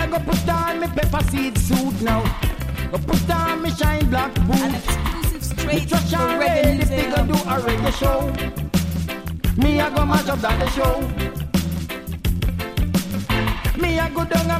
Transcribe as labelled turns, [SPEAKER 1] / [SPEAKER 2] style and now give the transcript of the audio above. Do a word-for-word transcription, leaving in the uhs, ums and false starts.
[SPEAKER 1] go put on me pepper seed suit now. Go put on me shine black boots.
[SPEAKER 2] An exclusive straight
[SPEAKER 1] Me touch and ready if they go do a reggae show. Me I go mash up that the show. Me I go down and